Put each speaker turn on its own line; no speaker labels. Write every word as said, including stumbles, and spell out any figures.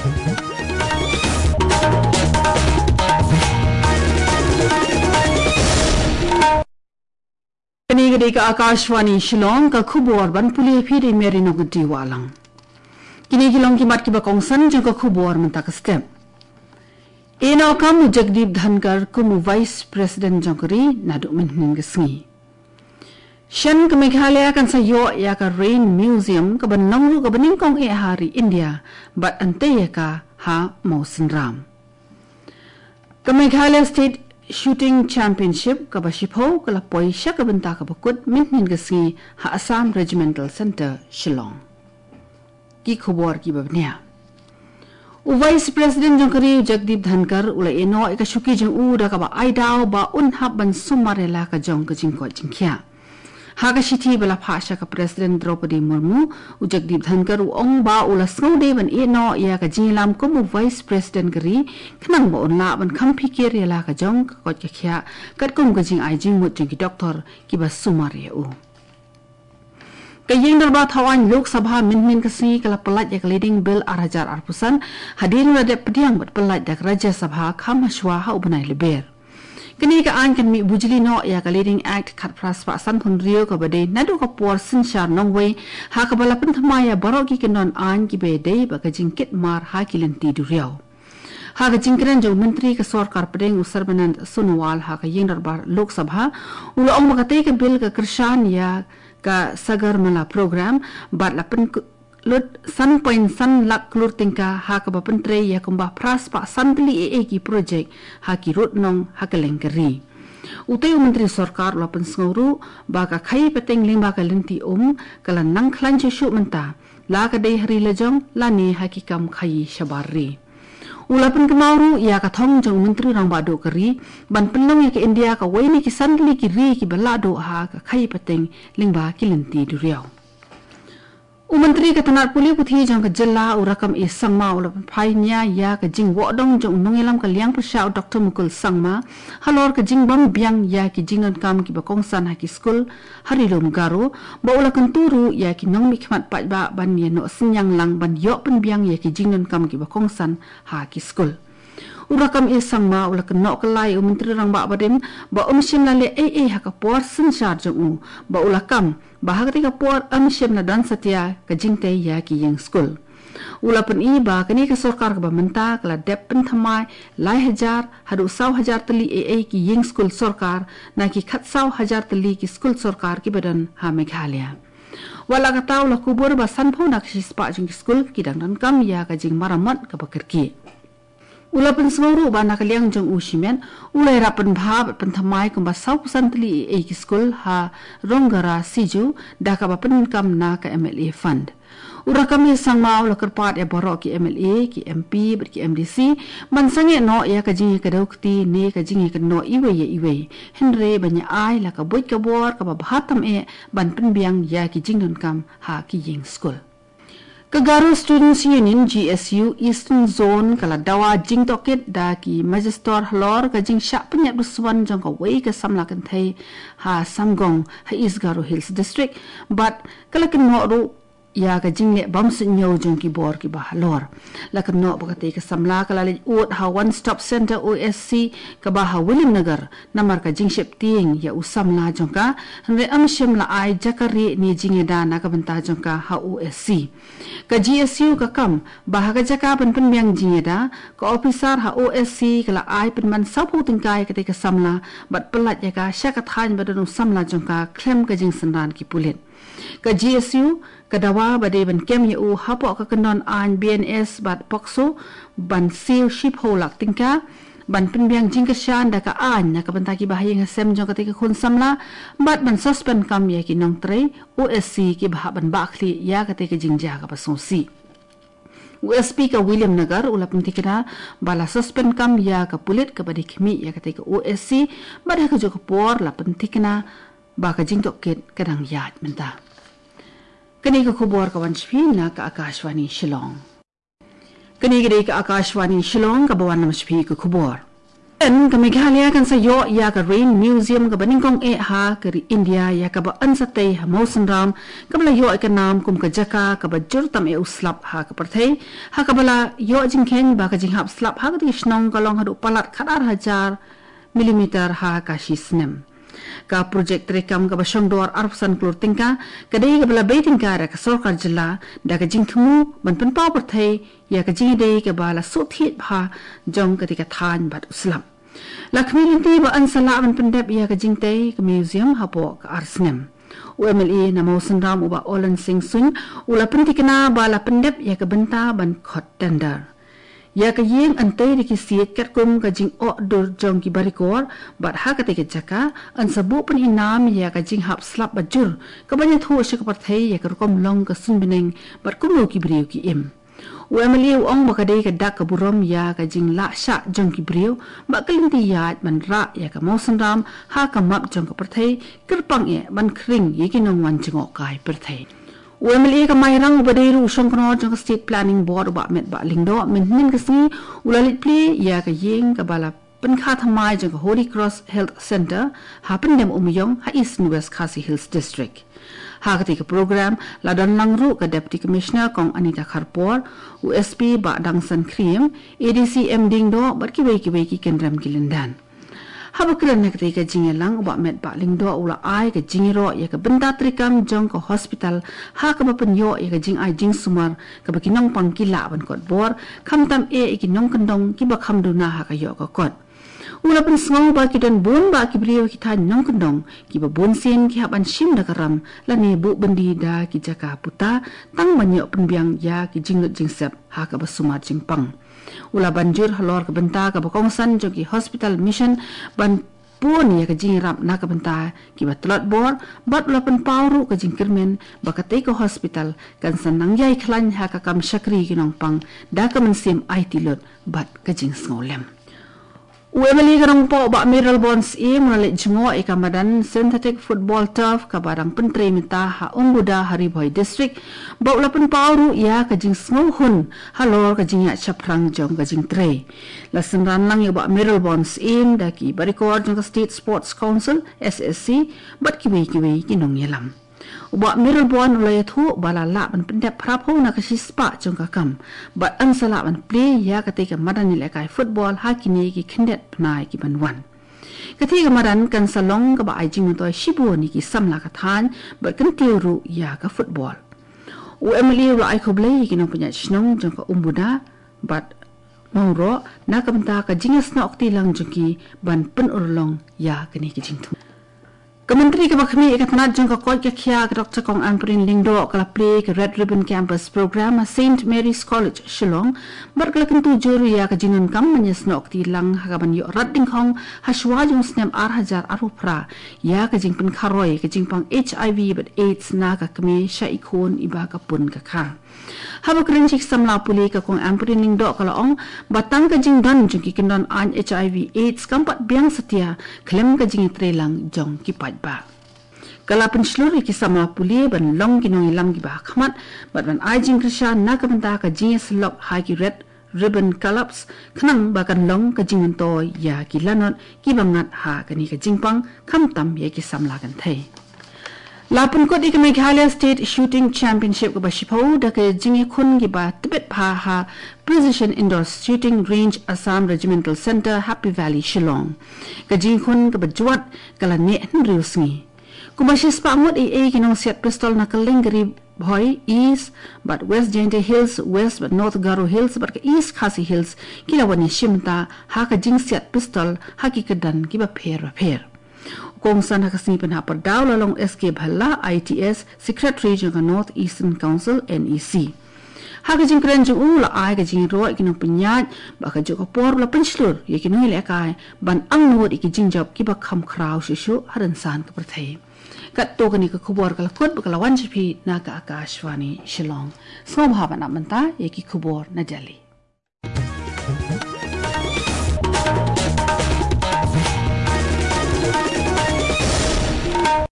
Kini gede ke Akashwani Shillong ke khubor ban puli phiri meri no gudi walang. Kini hilong kimat ki bakongsan jeng ke khubor mentak step. Eno kamu Jagdeep Dhankar kumu Vice President jongkeri nadu menhin gesngi. Shen ke Meghalaya kan sayo ya ke Rain Museum ke benongru ke beningkong e hari India bat ante ya ka ha mau senram. Ke Meghalaya State Shooting Championship ke Bashipho ke lapoi sya ke bentak ke bekut menhin gesngi ha Assam Regimental Center Shillong. Ki khubor ki babnya. U Vice President jongkeri Jagdeep Dhankar ula eno ika syuki jeng u da ka ba aidao ba unhab ban sumarela ka jong ke jingko jingkya. Haga shiti bala phasha ka President Draupadi Murmu u Jagdeep Dhankar u ong ba ula snode ban eno ya ka jingilam ko mu Vice President gari khnang ba unla ban khampi ke rela ka jong ka kot kya kat kum ka jing ai jing mut jing ki doctor ki ba sumare u. Kayeng darba Thawan Lok Sabha min-min kasi kala pelat yak leading bill arajar arpusan hadir wadap pediang bat pelat yak Raja Sabha kam haswa ha ubanai leber. Kini ka an kan mi bujili no yak leading act khat pras pa san thun rio ka bade nadu ka por sin shar nongwei ha ka bala pen thamaya baroki ke non an ki be dei ba ka jingkit mar ha kilanti du riau. Ha ka jingkren jo menteri ka sarkar pedeng Sarbanand Sonowal ha ka yeng darbar Lok Sabha ulo ong makate ka bill ka krishan ya ka sagar mala program bat lapen lut san point san lak klur tingka ha ka bapentre ya kumbah pras pa san pili e ki project ha ki rut nong ha ka lengkeri utai menteri sarkar lapen snguru ba ka khai peteng limba ka lenti um kala nang khlan che shu menta la ka dei hari lejong la ni hakikam khai shabari ulapan kemauru ia ka thong jong menteri rang bado keri ban penlong ya ke India ka waini ki sandli ki ri ki balado ha ka khai pateng lingba ki lenti du riau u menteri ka tanar puli puthi jong ka jilla u rakam e sangma ulapan phai nya ya ka jing wodong jong nongelam ka liang pasha Doctor Mukul Sangma halor ka jing bam biang ya ki jingon kam ki bakongsan ha ki school harilom garo ba ulakan turu ya ki nong mi khmat pat ba ban ye no sinyang lang ban yo pen biang ya ki jingnon kam ki bakongsan ha ki school urakam e sangma ulakan no kalai u menteri rang ba badem ba umshim lale e e ha ka por sin shar jong u ba ulakam ba ha ka por umshim na dan satya ka jingte ya ki yeng school ulapan i ba kani ka sarkar ka ba menta kala dep pen thamai lai hajar hadu saw hajar tali e e ki yeng school sarkar na ki khat saw hajar tali ki school sarkar ki badan ha Meghalaya wala ka taw la kubur ba sanpho nak si spa jing school ki dang dan kam ya ka jing maramat ka bakirki ulapan snguru ba nak liang jong usimen ulai rapan bha pen thamai kum ba saw pusan tali e ki school ha ronggara siju da ka ba pen kam na ka M L A fund urakam ye sangma ula kerpat e borok ki M L A ki M P ber ki M D C man sange no ya ka jingi ka daukti ne ka jingi ka no iwe ye iwe henre banya ai la ka boit ka bor ka ba bhatam e ban pen biang ya ki jingdon kam ha ki yeng school Kagaru Students Union G S U Eastern Zone kala dawa jing toket da ki Magister Halor ka jing syak penyat buswan jong ka wei ka samla kan thai ha Samgong ha East Garo Hills District but kala ken no ru ya ka jing le bam sin nyo jong ki bor ki ba Halor la kan no ba ka te ka samla kala le ut ha One Stop Center O S C ka ba ha William Nagar namar ka jing shep ting ya usamla jong ka re am shim la ai jakari ni jing da na ka banta jong ka ha O S C ka G S U ka kam bah ka jaka pen pen miang jingeda ka officer ha O S C kala ai pen man sapu tingkai ka te ka samla bat pelat ya ka sya ka than badanu samla jong ka klem ka jing sanran ki pulit ka G S U ka dawa bade ban kem ya u hapo ka kanon an B N S bat pokso ban seal ship holak tingka ban pen biang jing ka shan da ka an na ka banta ki bahayeng hasem jong ka te ka khun samla bat ban suspend kam ya ki nong tre O S C ki bah ban bakli ya ka te ka jing ja ka pasosi U S P ka William Nagar ula pentikna bala suspend kam ya ka pulit ka badi khmi ya ka te ka O S C bada ka jo ka por la pentikna ba ka jing toket kadang yat menta kani ka khubor ka wanchpi na ka Akashwani Shillong kani gede ka Akashwani Shillong ka bawan namshpi ka khubor En ka Meghalaya kan sa yo ya ka Rain Museum ka baningkong e ha ka India ya ka ba ansate ha Mausanram ka bala yo ka nam kum ka jaka ka ba jurtam e uslap ha ka parthei ha ka bala yo jingkhen ba ka jinghap slap ha ka tishnong ka long hadu palat khadar hajar milimeter ha ka shisnem ka project rekam ka basong dor arpsan klur tingka ka dei ka bala baiting ka ra ka sarkar jilla da ka jingthmu ban pen paw parthei ya ka jing dei ka bala suthit bha jong ka tika than bat uslam Lakmi linti ba ansala ban pendep ya ka jingtei ka museum hapo ka arsnem U M L A na Mausanram uba Olan Singh Sun ula pentikna bala pendep ya ka benta ban khot tender ya ka yeng antai di kisiet kat kum ka jing o dur jong ki barikor bat ha ka te jaka an sabu pen inam ya ka jing hap slap bajur ka banya thu se ka parthei ya ka kom long ka sun bineng bat kum lo ki briu ki im U M L A ong baka dei ka dak ka burom ya ka jing la sha jong ki briu ba kalinti ya man ra ya ka Mausanram ha ka map jong ka parthei kirpang e ban kring ye ki nong wan jingo kai parthei U M L A ka mairang ubadeiru songkno jong ka state planning board ba met ba lingdo min min ka si ulalit ple ya ka yeng ka bala pen kha thamai jong ka Holy Cross Health Center ha pen dem umyong ha East and West Khasi Hills District ha ka program ladan langru ka Deputy Commissioner kong Anita Kharpor U S P ba dangsan krim A D C M dingdo bat ki wei ki wei ki kendram kilendan ha bakran nak ka jingelang ba met ba lingdo ula ai ka jingiro ya ka benda trikam jong ka hospital ha ka ba penyo ya ka jing ai jing sumar ka ba kinong pangkila ban kot bor kham tam e ki nong kandong ki ba kham duna ha ka yo ka kot ula pen sngo ba ki dan bon ba ki brio ki than nong kandong ki ba bon sen ki haban shim da karam la ne bu bendi da ki jaka puta tang manyo penbiang ya ki jingut jingsep ha ka ba sumar jingpang ula banjir halor ka benta ka ba kongsan jo ki hospital mission ban pun ya ka jing rap na ka benta ki ba tlat bor bat ula pen pawru ka jing kirmen ba ka te ka hospital kan sanang yai khlan ha ka kam shakri ki nong pang da ka man sim I T lot bat ka jing snolem U M L A karang po ba Mineral Bonds e munalit jungo e kamadan synthetic football turf ka barang pentre minta ha Umbuda Hariboy District ba ulapan pawru ya ka jing sngohun halor ka jing ya chaprang jong ka jing tre lasan ran lang ya ba Mineral Bonds in da ki barikor jong ka State Sports Council S S C bat ki wei ki wei ki nong yelam Uba Mineral Bond ulaya thu bala la ban pendep prap ho na kasi spa jong ka kam bat an sala ban play ya ketika madan ni lekai football hakini ki kendet pnai ki ban wan ketika madan kan salong ka ba ai jing to shibu ni ki samla ka than bat kan tiuru ya ka football U M L A ula ai khoblei ki no punya snong jong ka Umbuda bat mauro na ka benta ka jingas na okti lang jong ki ban pen urlong ya kini ki jing thu Kementeri Kebakhmi Ikatanat jong ka kod ka khia ka Doctor Kong Amprin Lingdo ka play ka Red Ribbon Campus Program Saint Mary's College Shillong bar ka lakan tujur ya ka jinun kam manyas nok ti lang ha ka ban yo rat ding khong haswa jong snem ar hajar arupra ya ka jing pen kharoi ka jing pang H I V but AIDS na ka kami sha ikon iba ka pun ka kha haba krenchik samla puli ka Kong Amprin Lingdo ka laong batang ka jing dan jong ki kendon an H I V AIDS kampat biang setia klem ka jing trelang jong ki ba kala pensluri ki sama puli ban long kinong ilam ki ba khmat bat ban ai jing krisha na ka benta ka jing slok ha ki Red Ribbon Clubs khnang ba kan long ka jing to ya ki lanot ki bangat ha ka ni ka jingpang kham tam ye ki samla kan thai lapun ko dik Meghalaya State Shooting Championship ka ba shipo da ka jing khun ki ba tibet pha ha Precision Indoor Shooting Range Assam Regimental Center Happy Valley Shillong ka jing khun ka ba juat kala ne nriu sngi kumashis pa ngot e kinong set pistol na kalingri boy east but West Jaintia Hills West but North Garo Hills but ka East Khasi Hills kilawani shimta ha ka jing set pistol ha ki kadan ki ba pher ba pher kong san ha kasni pen ha par daw lalong S K Bhalla I T S Secretary jong North Eastern Council N E C ha ka jing kren jong ula ai ka jing ro kinong penyat ba ka jok por la penslur ye kinong le kai ban ang no iki jing job ki ba kham khrau shu haran san ka prathai kat to kani ka khubor kala khut kala wan chipi na ka Akashwani Shillong som ha ba na manta ye ki khubor na Delhi